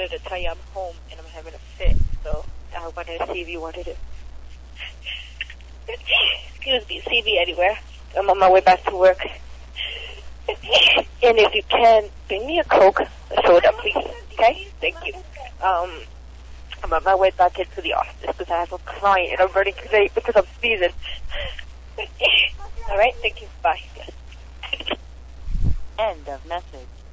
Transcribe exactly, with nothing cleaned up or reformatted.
wanted to tell you I'm home and I'm having a fit, so I wanted to see if you wanted to. Excuse me, see me anywhere. I'm on my way back to work. And if you can, bring me a Coke, a soda, please. Okay? Thank you. Um, I'm on my way back into the office because I have a client and I'm running late because I'm sneezing. All right? Thank you. Bye. End of message.